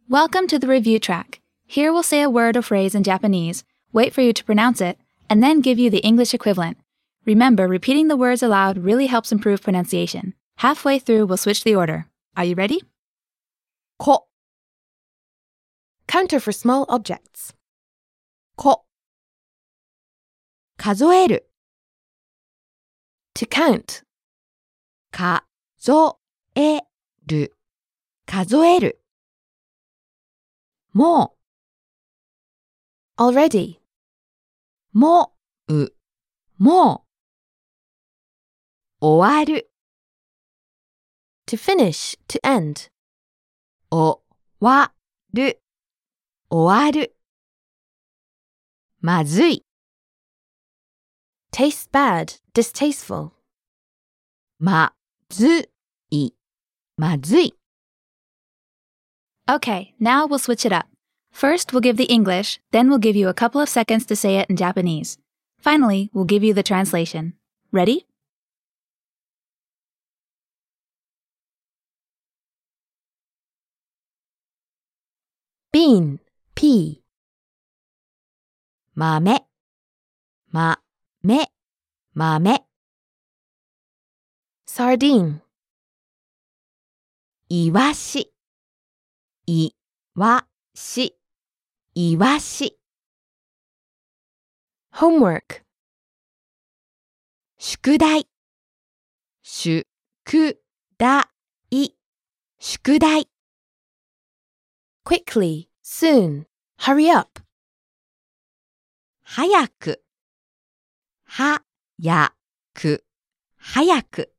Welcome to the review track. Here we'll say a word or phrase in Japanese, wait for you to pronounce it, and then give you the English equivalent. Remember, repeating the words aloud really helps improve pronunciation. Halfway through, we'll switch the order. Are you ready? こ Counter for small objects. こ数える To count. 数える数えるもう Already. もうもう終わる To finish, to end. 終わる終わるまずい Tastes bad, distasteful. まずいまずい Okay, now we'll switch it up. First, we'll give the English, then we'll give you a couple of seconds to say it in Japanese. Finally, we'll give you the translation. Ready? ビーン P 豆豆豆 Sardine イワシイワシイワシ Homework 宿題宿題宿題 Quickly, soon, hurry up 早く早く早く